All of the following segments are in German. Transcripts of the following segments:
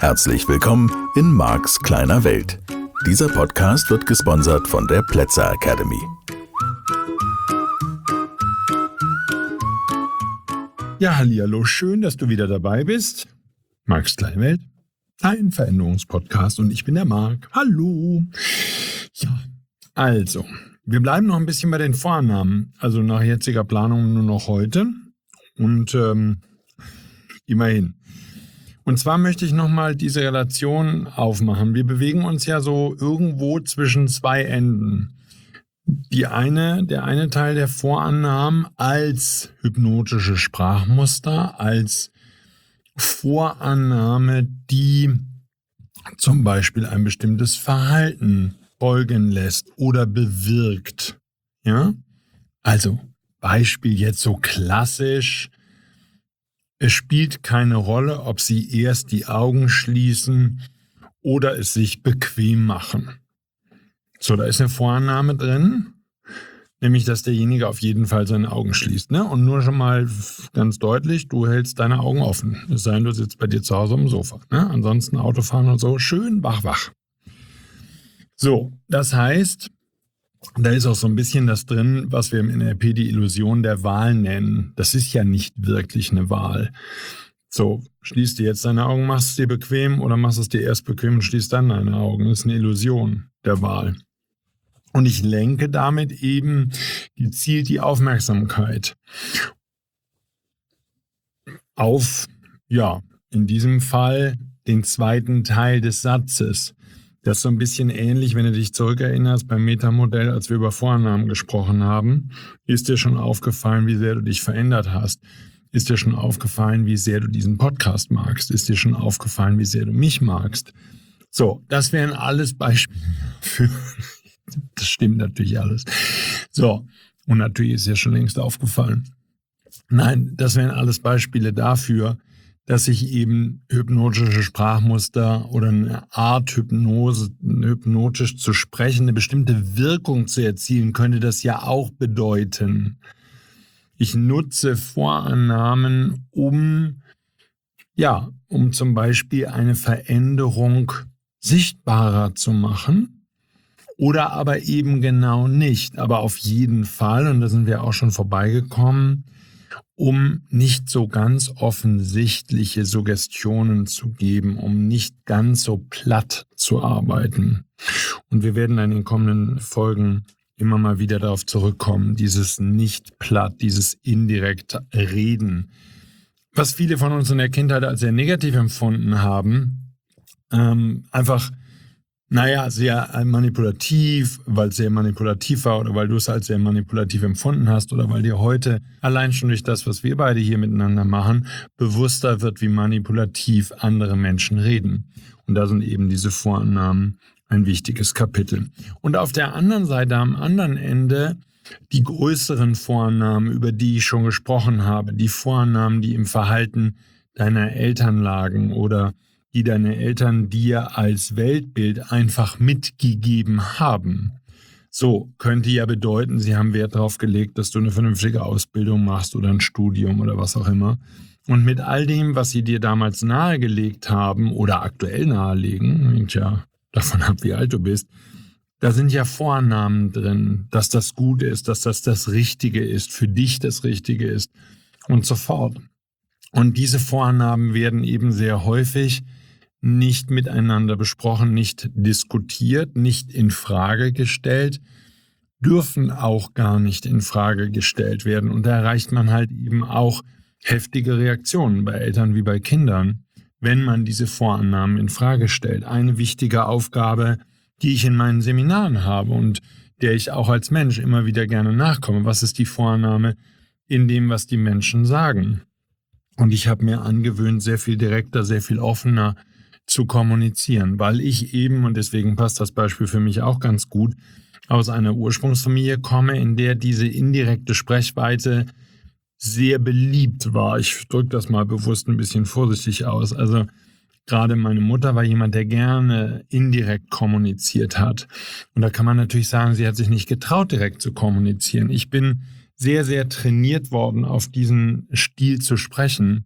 Herzlich willkommen in Marks kleiner Welt. Dieser Podcast wird gesponsert von der Plätzer Academy. Ja, hallihallo, schön, dass du wieder dabei bist. Marks kleine Welt, ein Veränderungspodcast und ich bin der Mark. Hallo. Ja, also, wir bleiben noch ein bisschen bei den Vorannahmen, also nach jetziger Planung nur noch heute und immerhin. Und zwar möchte ich nochmal diese Relation aufmachen. Wir bewegen uns ja so irgendwo zwischen zwei Enden. Der eine Teil der Vorannahmen als hypnotische Sprachmuster, als Vorannahme, die zum Beispiel ein bestimmtes Verhalten folgen lässt oder bewirkt. Ja? Also Beispiel jetzt so klassisch. Es spielt keine Rolle, ob Sie erst die Augen schließen oder es sich bequem machen. So, da ist eine Vorannahme drin, nämlich, dass derjenige auf jeden Fall seine Augen schließt. Ne? Und nur schon mal ganz deutlich, du hältst deine Augen offen. Es sei denn, du sitzt bei dir zu Hause am Sofa. Ne? Ansonsten Autofahren und so, schön wach. So, das heißt, da ist auch so ein bisschen das drin, was wir im NLP die Illusion der Wahl nennen. Das ist ja nicht wirklich eine Wahl. So, schließt dir jetzt deine Augen, machst es dir bequem oder machst es dir erst bequem und schließt dann deine Augen. Das ist eine Illusion der Wahl. Und ich lenke damit eben gezielt die Aufmerksamkeit auf, ja, in diesem Fall den zweiten Teil des Satzes. Das ist so ein bisschen ähnlich, wenn du dich zurückerinnerst beim Metamodell, als wir über Vorannahmen gesprochen haben. Ist dir schon aufgefallen, wie sehr du dich verändert hast? Ist dir schon aufgefallen, wie sehr du diesen Podcast magst? Ist dir schon aufgefallen, wie sehr du mich magst? So, das wären alles Beispiele für... Das stimmt natürlich alles. So, und natürlich ist ja schon längst aufgefallen. Nein, das wären alles Beispiele dafür, dass sich eben hypnotische Sprachmuster oder eine Art Hypnose, hypnotisch zu sprechen, eine bestimmte Wirkung zu erzielen, könnte das ja auch bedeuten. Ich nutze Vorannahmen, um zum Beispiel eine Veränderung sichtbarer zu machen. Oder aber eben genau nicht. Aber auf jeden Fall, und da sind wir auch schon vorbeigekommen, um nicht so ganz offensichtliche Suggestionen zu geben, um nicht ganz so platt zu arbeiten. Und wir werden in den kommenden Folgen immer mal wieder darauf zurückkommen, dieses nicht platt, dieses indirekt Reden. Was viele von uns in der Kindheit als sehr negativ empfunden haben, einfach sehr manipulativ, weil es sehr manipulativ war oder weil du es als sehr manipulativ empfunden hast oder weil dir heute allein schon durch das, was wir beide hier miteinander machen, bewusster wird, wie manipulativ andere Menschen reden. Und da sind eben diese Vorannahmen ein wichtiges Kapitel. Und auf der anderen Seite, am anderen Ende, die größeren Vorannahmen, über die ich schon gesprochen habe, die Vorannahmen, die im Verhalten deiner Eltern lagen oder die deine Eltern dir als Weltbild einfach mitgegeben haben. So, könnte ja bedeuten, sie haben Wert darauf gelegt, dass du eine vernünftige Ausbildung machst oder ein Studium oder was auch immer. Und mit all dem, was sie dir damals nahegelegt haben oder aktuell nahelegen, hängt ja davon ab, wie alt du bist, da sind ja Vorannahmen drin, dass das gut ist, dass das Richtige ist, für dich das Richtige ist und so fort. Und diese Vorannahmen werden eben sehr häufig nicht miteinander besprochen, nicht diskutiert, nicht in Frage gestellt, dürfen auch gar nicht in Frage gestellt werden. Und da erreicht man halt eben auch heftige Reaktionen bei Eltern wie bei Kindern, wenn man diese Vorannahmen in Frage stellt. Eine wichtige Aufgabe, die ich in meinen Seminaren habe und der ich auch als Mensch immer wieder gerne nachkomme. Was ist die Vorannahme in dem, was die Menschen sagen? Und ich habe mir angewöhnt, sehr viel direkter, sehr viel offener zu kommunizieren, weil ich eben, und deswegen passt das Beispiel für mich auch ganz gut, aus einer Ursprungsfamilie komme, in der diese indirekte Sprechweise sehr beliebt war. Ich drücke das mal bewusst ein bisschen vorsichtig aus. Also gerade meine Mutter war jemand, der gerne indirekt kommuniziert hat. Und da kann man natürlich sagen, sie hat sich nicht getraut, direkt zu kommunizieren. Ich bin sehr, sehr trainiert worden, auf diesen Stil zu sprechen.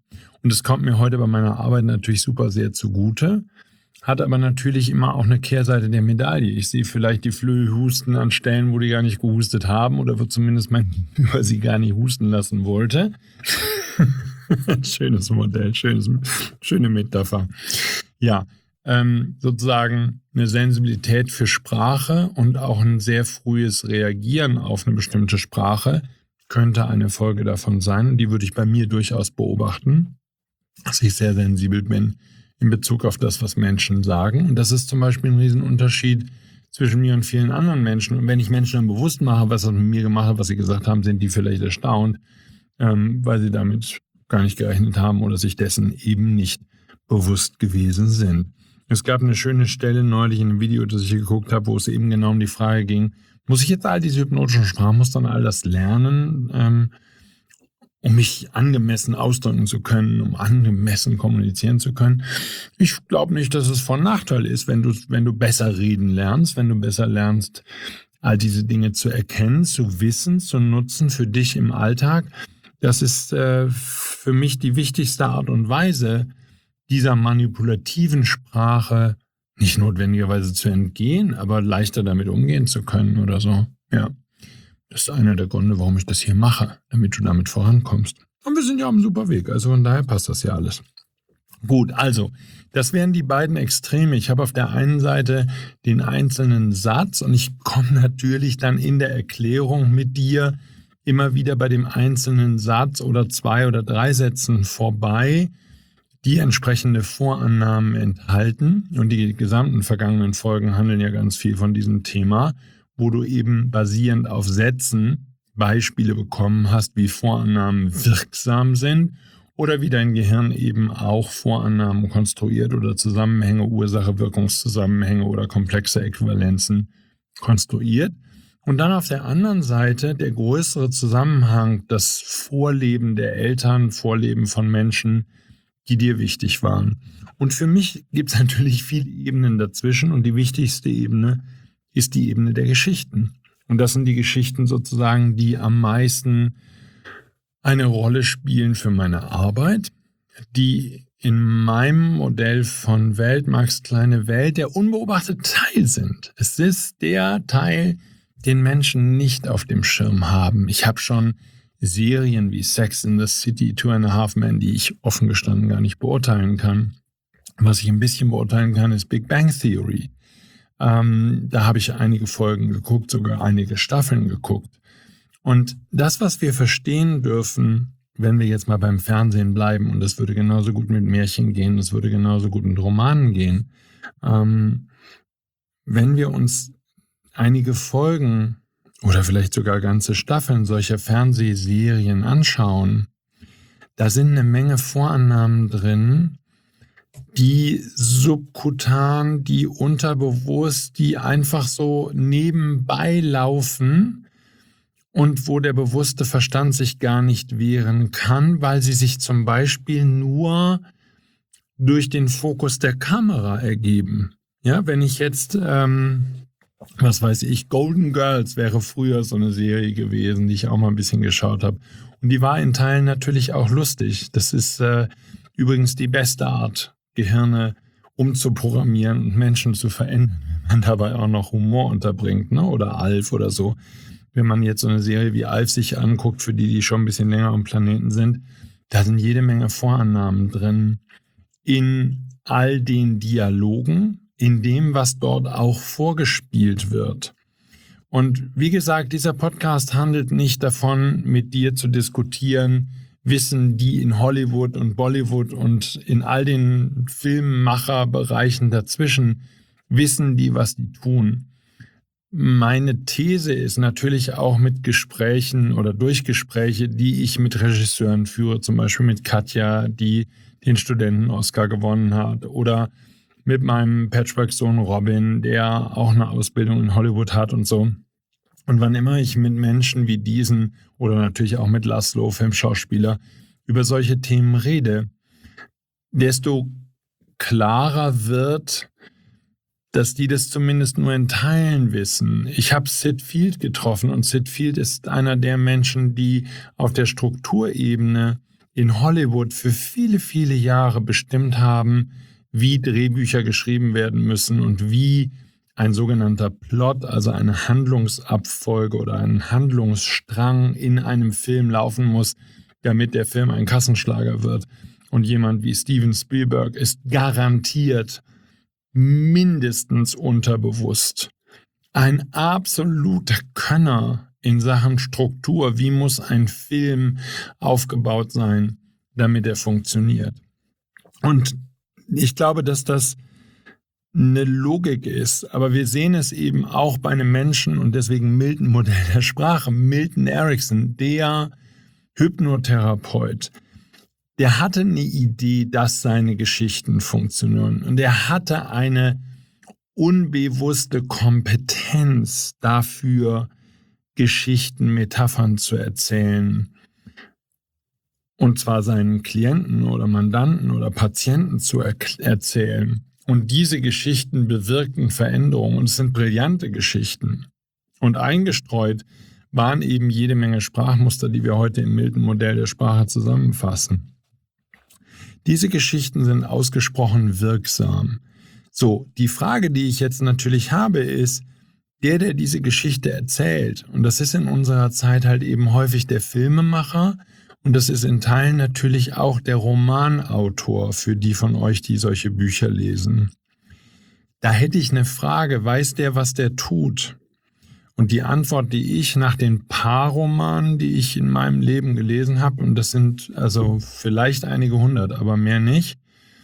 Und es kommt mir heute bei meiner Arbeit natürlich super sehr zugute, hat aber natürlich immer auch eine Kehrseite der Medaille. Ich sehe vielleicht die Flöhe husten an Stellen, wo die gar nicht gehustet haben oder wo zumindest mein Gegenüber sie gar nicht husten lassen wollte. Schönes Modell, schöne Metapher. Ja, sozusagen eine Sensibilität für Sprache und auch ein sehr frühes Reagieren auf eine bestimmte Sprache könnte eine Folge davon sein. Und die würde ich bei mir durchaus beobachten, dass ich sehr sensibel bin in Bezug auf das, was Menschen sagen. Und das ist zum Beispiel ein Riesenunterschied zwischen mir und vielen anderen Menschen. Und wenn ich Menschen dann bewusst mache, was das mit mir gemacht hat, was sie gesagt haben, sind die vielleicht erstaunt, weil sie damit gar nicht gerechnet haben oder sich dessen eben nicht bewusst gewesen sind. Es gab eine schöne Stelle neulich in einem Video, das ich geguckt habe, wo es eben genau um die Frage ging, muss ich jetzt all diese hypnotischen Sprachmuster und all das lernen, um mich angemessen ausdrücken zu können, um angemessen kommunizieren zu können? Ich glaube nicht, dass es von Nachteil ist, wenn du besser reden lernst, wenn du besser lernst, all diese Dinge zu erkennen, zu wissen, zu nutzen für dich im Alltag. Das ist für mich die wichtigste Art und Weise, dieser manipulativen Sprache nicht notwendigerweise zu entgehen, aber leichter damit umgehen zu können oder so. Ja, das ist einer der Gründe, warum ich das hier mache, damit du damit vorankommst. Und wir sind ja auf einem super Weg, also von daher passt das ja alles. Gut, also, das wären die beiden Extreme. Ich habe auf der einen Seite den einzelnen Satz und ich komme natürlich dann in der Erklärung mit dir immer wieder bei dem einzelnen Satz oder 2 oder 3 Sätzen vorbei, die entsprechende Vorannahmen enthalten. Und die gesamten vergangenen Folgen handeln ja ganz viel von diesem Thema, wo du eben basierend auf Sätzen Beispiele bekommen hast, wie Vorannahmen wirksam sind oder wie dein Gehirn eben auch Vorannahmen konstruiert oder Zusammenhänge, Ursache-Wirkungszusammenhänge oder komplexe Äquivalenzen konstruiert. Und dann auf der anderen Seite der größere Zusammenhang, das Vorleben der Eltern, Vorleben von Menschen, die dir wichtig waren. Und für mich gibt es natürlich viele Ebenen dazwischen und die wichtigste Ebene ist die Ebene der Geschichten. Und das sind die Geschichten sozusagen, die am meisten eine Rolle spielen für meine Arbeit, die in meinem Modell von Welt, Max kleine Welt, der unbeobachtete Teil sind. Es ist der Teil, den Menschen nicht auf dem Schirm haben. Ich habe schon Serien wie Sex in the City, 2.5 Men, die ich offen gestanden gar nicht beurteilen kann. Was ich ein bisschen beurteilen kann, ist Big Bang Theory. Da habe ich einige Folgen geguckt, sogar einige Staffeln geguckt. Und das, was wir verstehen dürfen, wenn wir jetzt mal beim Fernsehen bleiben, und das würde genauso gut mit Märchen gehen, das würde genauso gut mit Romanen gehen, wenn wir uns einige Folgen oder vielleicht sogar ganze Staffeln solcher Fernsehserien anschauen, da sind eine Menge Vorannahmen drin, die subkutan, die unterbewusst, die einfach so nebenbei laufen und wo der bewusste Verstand sich gar nicht wehren kann, weil sie sich zum Beispiel nur durch den Fokus der Kamera ergeben. Ja, wenn ich jetzt was weiß ich, Golden Girls wäre früher so eine Serie gewesen, die ich auch mal ein bisschen geschaut habe. Und die war in Teilen natürlich auch lustig. Das ist übrigens die beste Art, Gehirne umzuprogrammieren und Menschen zu verändern, wenn man dabei auch noch Humor unterbringt, ne? Oder Alf oder so. Wenn man jetzt so eine Serie wie Alf sich anguckt, für die schon ein bisschen länger am Planeten sind, da sind jede Menge Vorannahmen drin in all den Dialogen, in dem, was dort auch vorgespielt wird. Und wie gesagt, dieser Podcast handelt nicht davon, mit dir zu diskutieren, wissen die in Hollywood und Bollywood und in all den Filmemacherbereichen dazwischen, wissen die, was die tun. Meine These ist natürlich auch mit Gesprächen oder durch Gespräche, die ich mit Regisseuren führe, zum Beispiel mit Katja, die den Studenten-Oscar gewonnen hat, oder mit meinem Patchwork-Sohn Robin, der auch eine Ausbildung in Hollywood hat und so. Und wann immer ich mit Menschen wie diesen oder natürlich auch mit Laszlo, Filmschauspieler, über solche Themen rede, desto klarer wird, dass die das zumindest nur in Teilen wissen. Ich habe Sid Field getroffen und Sid Field ist einer der Menschen, die auf der Strukturebene in Hollywood für viele, viele Jahre bestimmt haben, wie Drehbücher geschrieben werden müssen und wie ein sogenannter Plot, also eine Handlungsabfolge oder ein Handlungsstrang in einem Film laufen muss, damit der Film ein Kassenschlager wird. Und jemand wie Steven Spielberg ist garantiert mindestens unterbewusst ein absoluter Könner in Sachen Struktur. Wie muss ein Film aufgebaut sein, damit er funktioniert? Und ich glaube, dass das eine Logik ist, aber wir sehen es eben auch bei einem Menschen und deswegen Milton-Modell der Sprache. Milton Erickson, der Hypnotherapeut, der hatte eine Idee, dass seine Geschichten funktionieren und er hatte eine unbewusste Kompetenz dafür, Geschichten, Metaphern zu erzählen. Und zwar seinen Klienten oder Mandanten oder Patienten zu erzählen. Und diese Geschichten bewirkten Veränderungen und es sind brillante Geschichten. Und eingestreut waren eben jede Menge Sprachmuster, die wir heute im Milton-Modell der Sprache zusammenfassen. Diese Geschichten sind ausgesprochen wirksam. So, die Frage, die ich jetzt natürlich habe, ist, der diese Geschichte erzählt, und das ist in unserer Zeit halt eben häufig der Filmemacher, und das ist in Teilen natürlich auch der Romanautor für die von euch, die solche Bücher lesen. Da hätte ich eine Frage, weiß der, was der tut? Und die Antwort, die ich nach den paar Romanen, die ich in meinem Leben gelesen habe, und das sind also vielleicht einige hundert, aber mehr nicht,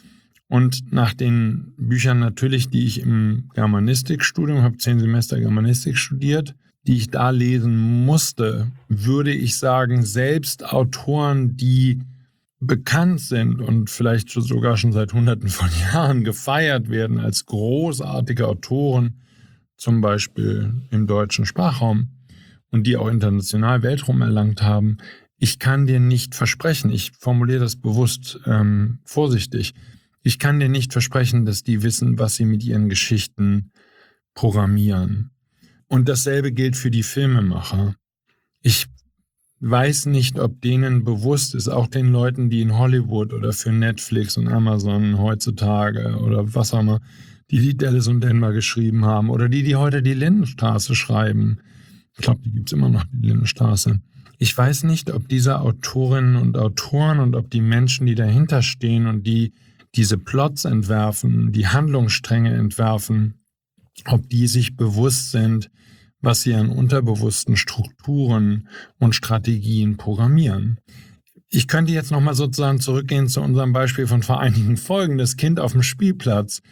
und nach den Büchern natürlich, die ich im Germanistikstudium, habe 10 Semester Germanistik studiert, die ich da lesen musste, würde ich sagen, selbst Autoren, die bekannt sind und vielleicht sogar schon seit Hunderten von Jahren gefeiert werden als großartige Autoren, zum Beispiel im deutschen Sprachraum und die auch international Weltruhm erlangt haben, ich kann dir nicht versprechen, ich formuliere das bewusst vorsichtig, ich kann dir nicht versprechen, dass die wissen, was sie mit ihren Geschichten programmieren. Und dasselbe gilt für die Filmemacher. Ich weiß nicht, ob denen bewusst ist, auch den Leuten, die in Hollywood oder für Netflix und Amazon heutzutage oder was auch immer, die Dallas und Denver geschrieben haben oder die heute die Lindenstraße schreiben. Ich glaube, die gibt es immer noch, die Lindenstraße. Ich weiß nicht, ob diese Autorinnen und Autoren und ob die Menschen, die dahinter stehen und die diese Plots entwerfen, die Handlungsstränge entwerfen, ob die sich bewusst sind, was sie an unterbewussten Strukturen und Strategien programmieren. Ich könnte jetzt nochmal sozusagen zurückgehen zu unserem Beispiel von vor einigen Folgen, das Kind auf dem Spielplatz,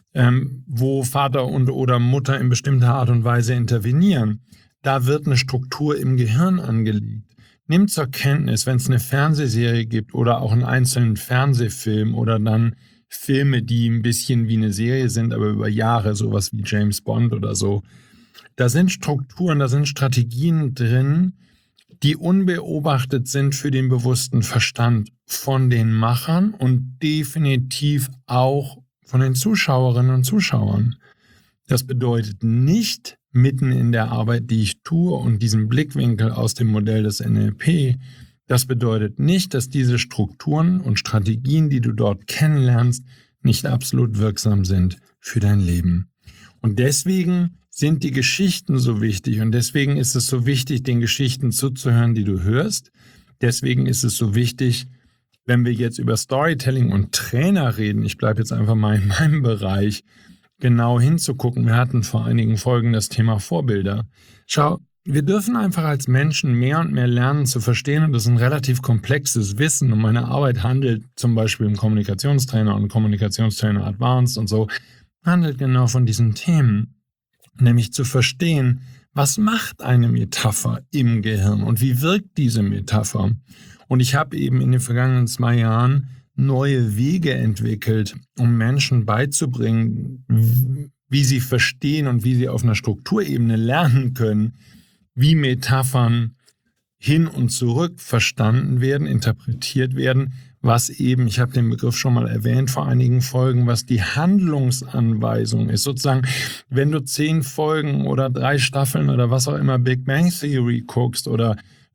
wo Vater und oder Mutter in bestimmter Art und Weise intervenieren. Da wird eine Struktur im Gehirn angelegt. Nimm zur Kenntnis, wenn es eine Fernsehserie gibt oder auch einen einzelnen Fernsehfilm oder dann Filme, die ein bisschen wie eine Serie sind, aber über Jahre, sowas wie James Bond oder so. Da sind Strukturen, da sind Strategien drin, die unbeobachtet sind für den bewussten Verstand von den Machern und definitiv auch von den Zuschauerinnen und Zuschauern. Das bedeutet nicht, mitten in der Arbeit, die ich tue und diesen Blickwinkel aus dem Modell des NLP, das bedeutet nicht, dass diese Strukturen und Strategien, die du dort kennenlernst, nicht absolut wirksam sind für dein Leben. Und deswegen sind die Geschichten so wichtig und deswegen ist es so wichtig, den Geschichten zuzuhören, die du hörst. Deswegen ist es so wichtig, wenn wir jetzt über Storytelling und Trainer reden, ich bleibe jetzt einfach mal in meinem Bereich, genau hinzugucken. Wir hatten vor einigen Folgen das Thema Vorbilder. Schau, wir dürfen einfach als Menschen mehr und mehr lernen zu verstehen und das ist ein relativ komplexes Wissen und meine Arbeit handelt zum Beispiel im Kommunikationstrainer und Kommunikationstrainer Advanced und so, handelt genau von diesen Themen, nämlich zu verstehen, was macht eine Metapher im Gehirn und wie wirkt diese Metapher. Und ich habe eben in den vergangenen 2 Jahren neue Wege entwickelt, um Menschen beizubringen, wie sie verstehen und wie sie auf einer Strukturebene lernen können, wie Metaphern hin und zurück verstanden werden, interpretiert werden, was eben, ich habe den Begriff schon mal erwähnt vor einigen Folgen, was die Handlungsanweisung ist. Sozusagen, wenn du 10 Folgen oder 3 Staffeln oder was auch immer Big Bang Theory guckst oder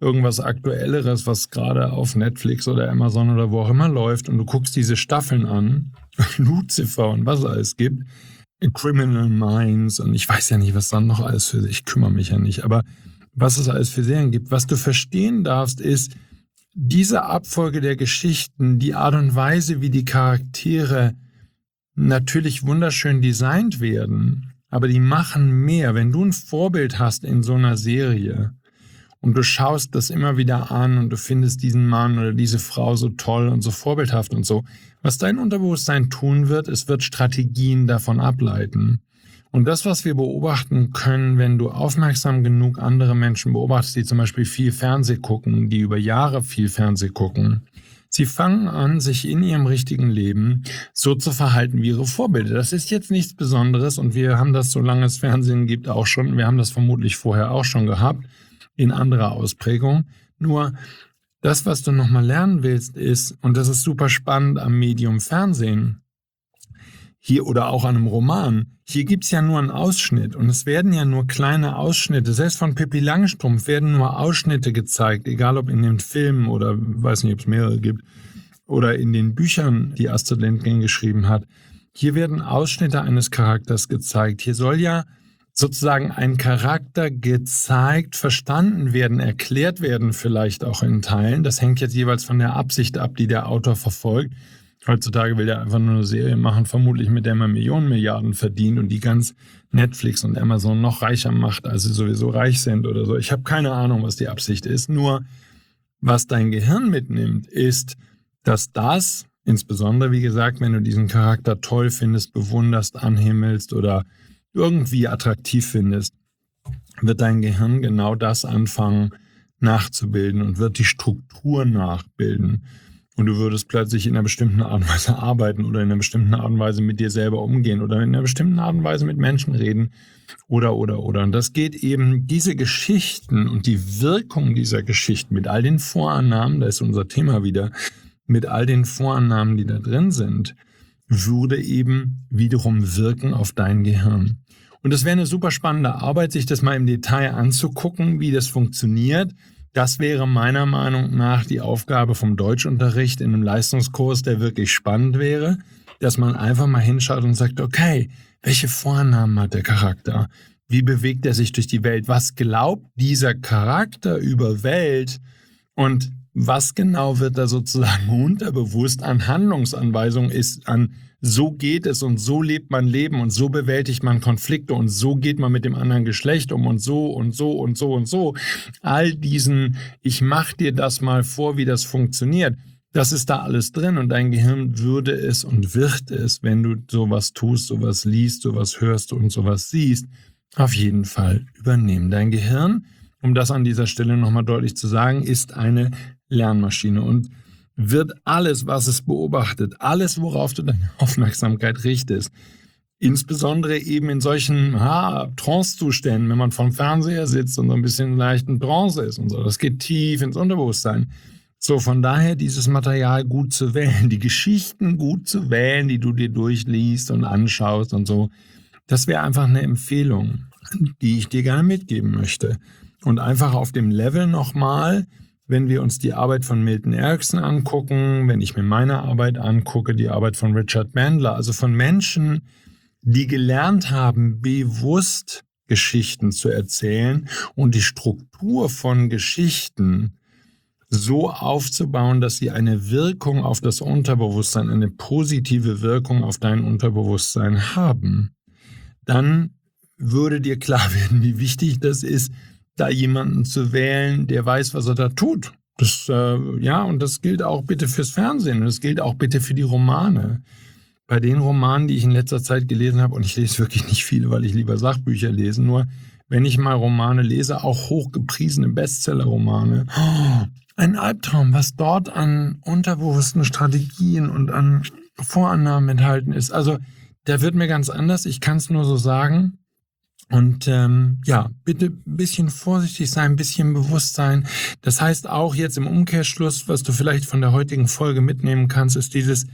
irgendwas Aktuelleres, was gerade auf Netflix oder Amazon oder wo auch immer läuft und du guckst diese Staffeln an, Lucifer und was es alles gibt, Criminal Minds und ich weiß ja nicht, was dann noch alles für, ich kümmere mich ja nicht, aber was es alles für Serien gibt. Was du verstehen darfst, ist, diese Abfolge der Geschichten, die Art und Weise, wie die Charaktere natürlich wunderschön designt werden, aber die machen mehr. Wenn du ein Vorbild hast in so einer Serie und du schaust das immer wieder an und du findest diesen Mann oder diese Frau so toll und so vorbildhaft und so, was dein Unterbewusstsein tun wird, es wird Strategien davon ableiten. Und das, was wir beobachten können, wenn du aufmerksam genug andere Menschen beobachtest, die zum Beispiel viel Fernseh gucken, die über Jahre viel Fernseh gucken, sie fangen an, sich in ihrem richtigen Leben so zu verhalten wie ihre Vorbilder. Das ist jetzt nichts Besonderes und wir haben das, solange es Fernsehen gibt, auch schon, wir haben das vermutlich vorher auch schon gehabt, in anderer Ausprägung. Nur das, was du nochmal lernen willst, ist, und das ist super spannend am Medium Fernsehen, hier oder auch an einem Roman, hier gibt's ja nur einen Ausschnitt und es werden ja nur kleine Ausschnitte, selbst von Pippi Langstrumpf werden nur Ausschnitte gezeigt, egal ob in den Filmen oder weiß nicht, ob es mehrere gibt, oder in den Büchern, die Astrid Lindgren geschrieben hat. Hier werden Ausschnitte eines Charakters gezeigt. Hier soll ja sozusagen ein Charakter gezeigt, verstanden werden, erklärt werden vielleicht auch in Teilen. Das hängt jetzt jeweils von der Absicht ab, die der Autor verfolgt. Heutzutage will der einfach nur eine Serie machen, vermutlich mit der man Millionen, Milliarden verdient und die ganz Netflix und Amazon noch reicher macht, als sie sowieso reich sind oder so. Ich habe keine Ahnung, was die Absicht ist. Nur, was dein Gehirn mitnimmt, ist, dass das, insbesondere, wie gesagt, wenn du diesen Charakter toll findest, bewunderst, anhimmelst oder irgendwie attraktiv findest, wird dein Gehirn genau das anfangen nachzubilden und wird die Struktur nachbilden. Und du würdest plötzlich in einer bestimmten Art und Weise arbeiten oder in einer bestimmten Art und Weise mit dir selber umgehen oder in einer bestimmten Art und Weise mit Menschen reden oder. Und das geht eben, diese Geschichten und die Wirkung dieser Geschichten mit all den Vorannahmen, da ist unser Thema wieder, mit all den Vorannahmen, die da drin sind, würde eben wiederum wirken auf dein Gehirn. Und das wäre eine super spannende Arbeit, sich das mal im Detail anzugucken, wie das funktioniert. Das wäre meiner Meinung nach die Aufgabe vom Deutschunterricht in einem Leistungskurs, der wirklich spannend wäre, dass man einfach mal hinschaut und sagt, okay, welche Vornamen hat der Charakter? Wie bewegt er sich durch die Welt? Was glaubt dieser Charakter über Welt? Und was genau wird da sozusagen unterbewusst an Handlungsanweisungen ist, an so geht es und so lebt man Leben und so bewältigt man Konflikte und so geht man mit dem anderen Geschlecht um und so und so und so und so. All diesen, ich mach dir das mal vor, wie das funktioniert, das ist da alles drin und dein Gehirn würde es und wird es, wenn du sowas tust, sowas liest, sowas hörst und sowas siehst, auf jeden Fall übernehmen. Dein Gehirn, um das an dieser Stelle nochmal deutlich zu sagen, ist eine Lernmaschine und wird alles, was es beobachtet, alles, worauf du deine Aufmerksamkeit richtest, insbesondere eben in solchen Trance-Zuständen, wenn man vorm Fernseher sitzt und so ein bisschen leicht in Trance ist und so, das geht tief ins Unterbewusstsein. So, von daher dieses Material gut zu wählen, die Geschichten gut zu wählen, die du dir durchliest und anschaust und so, das wäre einfach eine Empfehlung, die ich dir gerne mitgeben möchte. Und einfach auf dem Level nochmal, wenn wir uns die Arbeit von Milton Erickson angucken, wenn ich mir meine Arbeit angucke, die Arbeit von Richard Bandler, also von Menschen, die gelernt haben, bewusst Geschichten zu erzählen und die Struktur von Geschichten so aufzubauen, dass sie eine Wirkung auf das Unterbewusstsein, eine positive Wirkung auf dein Unterbewusstsein haben, dann würde dir klar werden, wie wichtig das ist, da jemanden zu wählen, der weiß, was er da tut. Das, und das gilt auch bitte fürs Fernsehen und das gilt auch bitte für die Romane. Bei den Romanen, die ich in letzter Zeit gelesen habe, und ich lese wirklich nicht viele, weil ich lieber Sachbücher lese, nur wenn ich mal Romane lese, auch hochgepriesene Bestseller-Romane, ein Albtraum, was dort an unterbewussten Strategien und an Vorannahmen enthalten ist. Also, da wird mir ganz anders, ich kann es nur so sagen. Und bitte ein bisschen vorsichtig sein, ein bisschen bewusst sein. Das heißt auch jetzt im Umkehrschluss, was du vielleicht von der heutigen Folge mitnehmen kannst, ist dieses,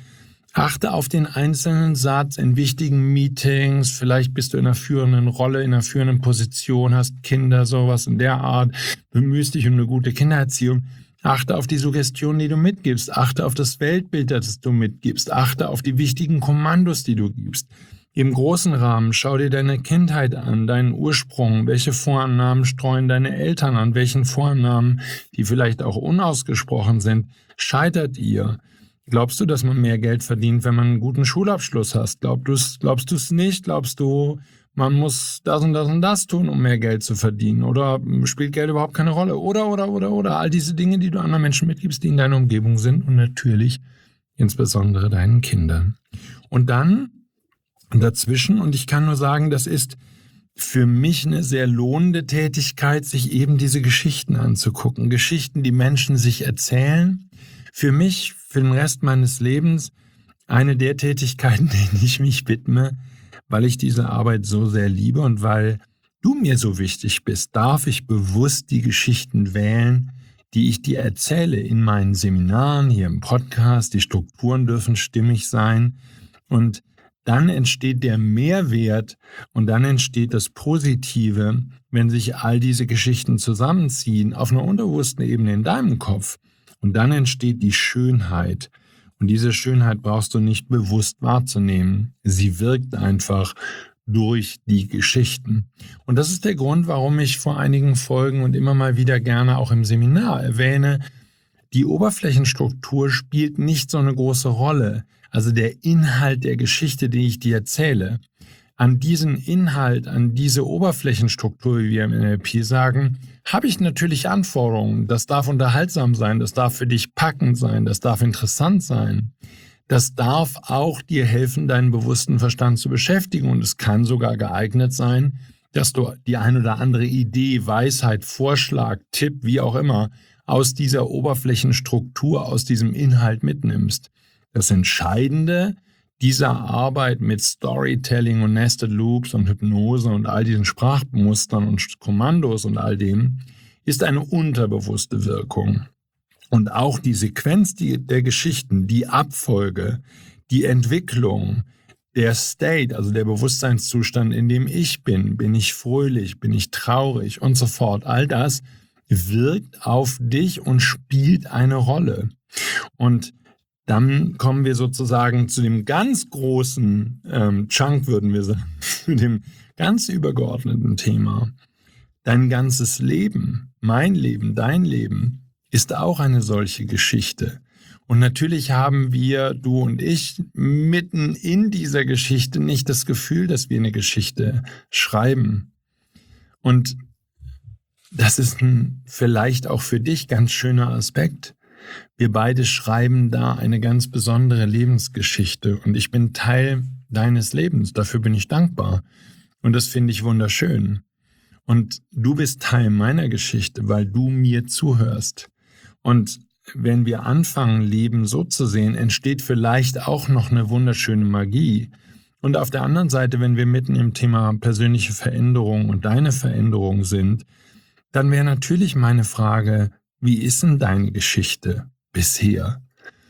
Achte auf den einzelnen Satz in wichtigen Meetings. Vielleicht bist du in einer führenden Rolle, in einer führenden Position, hast Kinder, sowas in der Art, bemühst dich um eine gute Kindererziehung. Achte auf die Suggestion, die du mitgibst. Achte auf das Weltbild, das du mitgibst. Achte auf die wichtigen Kommandos, die du gibst. Im großen Rahmen schau dir deine Kindheit an, deinen Ursprung. Welche Vorannahmen streuen deine Eltern an? Welchen Vorannahmen, die vielleicht auch unausgesprochen sind, scheitert ihr? Glaubst du, dass man mehr Geld verdient, wenn man einen guten Schulabschluss hat? Glaubst du es nicht? Glaubst du, man muss das und das und das tun, um mehr Geld zu verdienen? Oder spielt Geld überhaupt keine Rolle? Oder. All diese Dinge, die du anderen Menschen mitgibst, die in deiner Umgebung sind und natürlich insbesondere deinen Kindern. Und dann dazwischen, und ich kann nur sagen, das ist für mich eine sehr lohnende Tätigkeit, sich eben diese Geschichten anzugucken. Geschichten, die Menschen sich erzählen. Für mich, für den Rest meines Lebens, eine der Tätigkeiten, denen ich mich widme, weil ich diese Arbeit so sehr liebe und weil du mir so wichtig bist, darf ich bewusst die Geschichten wählen, die ich dir erzähle in meinen Seminaren, hier im Podcast. Die Strukturen dürfen stimmig sein und dann entsteht der Mehrwert und dann entsteht das Positive, wenn sich all diese Geschichten zusammenziehen auf einer unterbewussten Ebene in deinem Kopf. Und dann entsteht die Schönheit. Und diese Schönheit brauchst du nicht bewusst wahrzunehmen. Sie wirkt einfach durch die Geschichten. Und das ist der Grund, warum ich vor einigen Folgen und immer mal wieder gerne auch im Seminar erwähne, die Oberflächenstruktur spielt nicht so eine große Rolle. Also der Inhalt der Geschichte, die ich dir erzähle. An diesen Inhalt, an diese Oberflächenstruktur, wie wir im NLP sagen, habe ich natürlich Anforderungen. Das darf unterhaltsam sein, das darf für dich packend sein, das darf interessant sein. Das darf auch dir helfen, deinen bewussten Verstand zu beschäftigen. Und es kann sogar geeignet sein, dass du die ein oder andere Idee, Weisheit, Vorschlag, Tipp, wie auch immer, aus dieser Oberflächenstruktur, aus diesem Inhalt mitnimmst. Das Entscheidende dieser Arbeit mit Storytelling und Nested Loops und Hypnose und all diesen Sprachmustern und Kommandos und all dem ist eine unterbewusste Wirkung. Und auch die Sequenz der Geschichten, die Abfolge, die Entwicklung, der State, also der Bewusstseinszustand, in dem ich bin ich fröhlich, bin ich traurig und so fort, all das wirkt auf dich und spielt eine Rolle. Und dann kommen wir sozusagen zu dem ganz großen Chunk, würden wir sagen, zu dem ganz übergeordneten Thema. Dein ganzes Leben, mein Leben, dein Leben, ist auch eine solche Geschichte. Und natürlich haben wir, du und ich, mitten in dieser Geschichte nicht das Gefühl, dass wir eine Geschichte schreiben. Und das ist vielleicht auch für dich ganz schöner Aspekt. Wir beide schreiben da eine ganz besondere Lebensgeschichte und ich bin Teil deines Lebens. Dafür bin ich dankbar und das finde ich wunderschön. Und du bist Teil meiner Geschichte, weil du mir zuhörst. Und wenn wir anfangen, Leben so zu sehen, entsteht vielleicht auch noch eine wunderschöne Magie. Und auf der anderen Seite, wenn wir mitten im Thema persönliche Veränderung und deine Veränderung sind, dann wäre natürlich meine Frage, wie ist denn deine Geschichte bisher?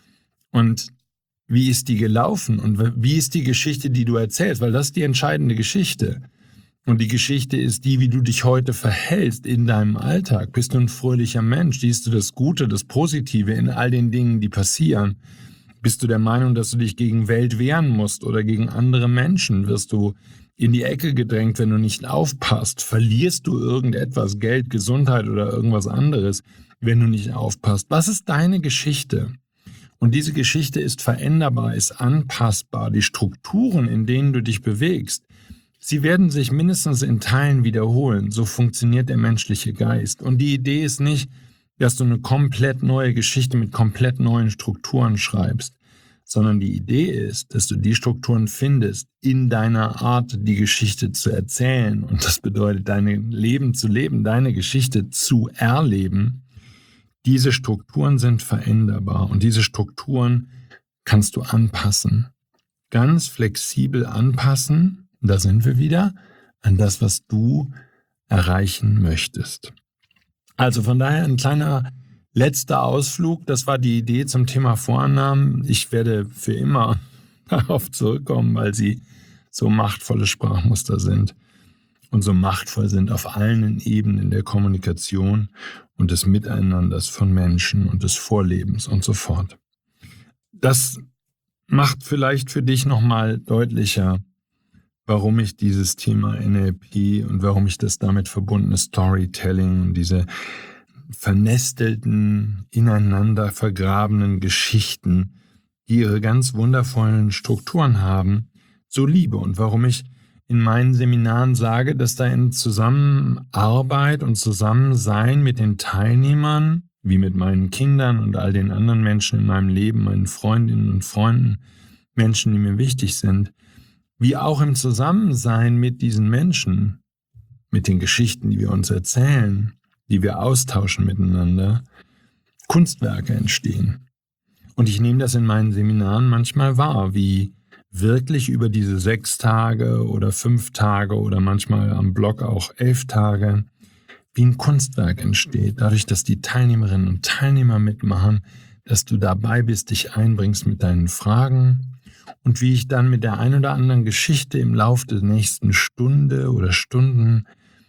Und wie ist die gelaufen? Und wie ist die Geschichte, die du erzählst? Weil das ist die entscheidende Geschichte. Und die Geschichte ist die, wie du dich heute verhältst in deinem Alltag. Bist du ein fröhlicher Mensch? Siehst du das Gute, das Positive in all den Dingen, die passieren? Bist du der Meinung, dass du dich gegen Welt wehren musst oder gegen andere Menschen? Wirst du in die Ecke gedrängt, wenn du nicht aufpasst? Verlierst du irgendetwas, Geld, Gesundheit oder irgendwas anderes, wenn du nicht aufpasst? Was ist deine Geschichte? Und diese Geschichte ist veränderbar, ist anpassbar. Die Strukturen, in denen du dich bewegst, sie werden sich mindestens in Teilen wiederholen. So funktioniert der menschliche Geist. Und die Idee ist nicht, dass du eine komplett neue Geschichte mit komplett neuen Strukturen schreibst, sondern die Idee ist, dass du die Strukturen findest in deiner Art, die Geschichte zu erzählen. Und das bedeutet, dein Leben zu leben, deine Geschichte zu erleben. Diese Strukturen sind veränderbar und diese Strukturen kannst du anpassen. Ganz flexibel anpassen, da sind wir wieder, an das, was du erreichen möchtest. Also von daher ein kleiner letzter Ausflug, das war die Idee zum Thema Vorannahmen. Ich werde für immer darauf zurückkommen, weil sie so machtvolle Sprachmuster sind und so machtvoll sind auf allen Ebenen der Kommunikation und des Miteinanders von Menschen und des Vorlebens und so fort. Das macht vielleicht für dich nochmal deutlicher, warum ich dieses Thema NLP und warum ich das damit verbundene Storytelling und diese vernestelten, ineinander vergrabenen Geschichten, die ihre ganz wundervollen Strukturen haben, so liebe und warum ich in meinen Seminaren sage, dass da in Zusammenarbeit und Zusammensein mit den Teilnehmern, wie mit meinen Kindern und all den anderen Menschen in meinem Leben, meinen Freundinnen und Freunden, Menschen, die mir wichtig sind, wie auch im Zusammensein mit diesen Menschen, mit den Geschichten, die wir uns erzählen, die wir austauschen miteinander, Kunstwerke entstehen. Und ich nehme das in meinen Seminaren manchmal wahr, wie wirklich über diese 6 Tage oder 5 Tage oder manchmal am Block auch 11 Tage, wie ein Kunstwerk entsteht, dadurch, dass die Teilnehmerinnen und Teilnehmer mitmachen, dass du dabei bist, dich einbringst mit deinen Fragen und wie ich dann mit der ein oder anderen Geschichte im Laufe der nächsten Stunde oder Stunden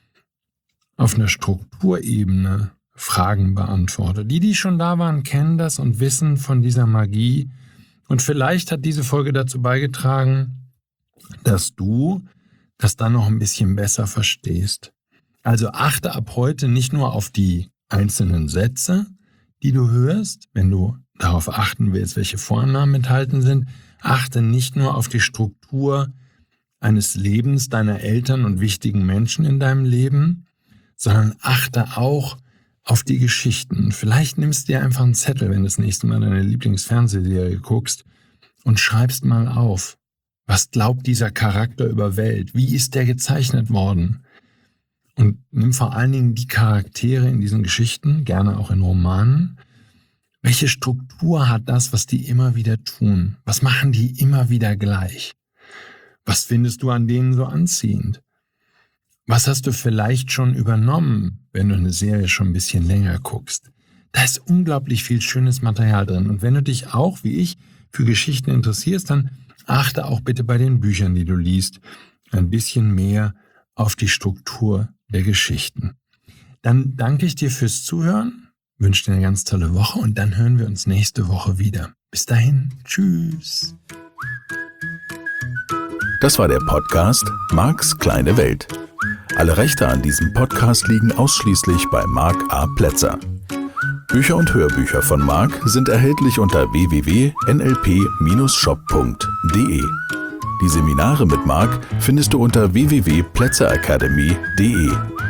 auf einer Strukturebene Fragen beantworte. Die schon da waren, kennen das und wissen von dieser Magie. Und vielleicht hat diese Folge dazu beigetragen, dass du das dann noch ein bisschen besser verstehst. Also achte ab heute nicht nur auf die einzelnen Sätze, die du hörst, wenn du darauf achten willst, welche Vornamen enthalten sind. Achte nicht nur auf die Struktur eines Lebens deiner Eltern und wichtigen Menschen in deinem Leben, sondern achte auch auf die Geschichten. Vielleicht nimmst du dir einfach einen Zettel, wenn du das nächste Mal deine Lieblingsfernsehserie guckst und schreibst mal auf, was glaubt dieser Charakter über Welt? Wie ist der gezeichnet worden? Und nimm vor allen Dingen die Charaktere in diesen Geschichten, gerne auch in Romanen. Welche Struktur hat das, was die immer wieder tun? Was machen die immer wieder gleich? Was findest du an denen so anziehend? Was hast du vielleicht schon übernommen, wenn du eine Serie schon ein bisschen länger guckst? Da ist unglaublich viel schönes Material drin. Und wenn du dich auch, wie ich, für Geschichten interessierst, dann achte auch bitte bei den Büchern, die du liest, ein bisschen mehr auf die Struktur der Geschichten. Dann danke ich dir fürs Zuhören, wünsche dir eine ganz tolle Woche und dann hören wir uns nächste Woche wieder. Bis dahin, tschüss. Das war der Podcast Marks kleine Welt. Alle Rechte an diesem Podcast liegen ausschließlich bei Mark A. Plätzer. Bücher und Hörbücher von Mark sind erhältlich unter www.nlp-shop.de. Die Seminare mit Mark findest du unter www.plätzeracademy.de.